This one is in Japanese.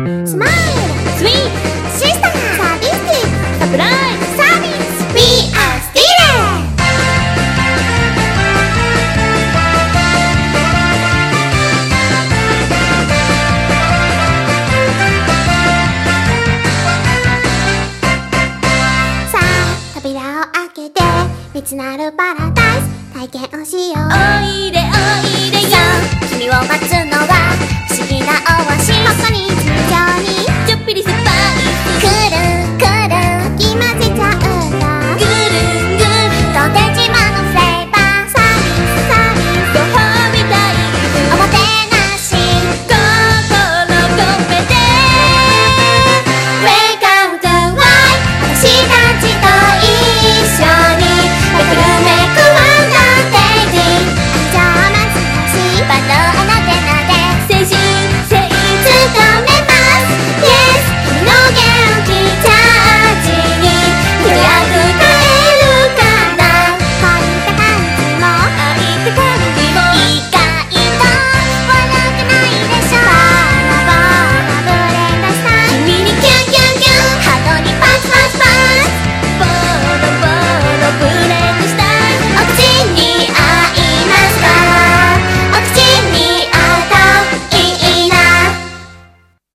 スマイルスイーシスターサービスティックサプライズサービス We are Steven。 さあ扉を開けて三つなるパ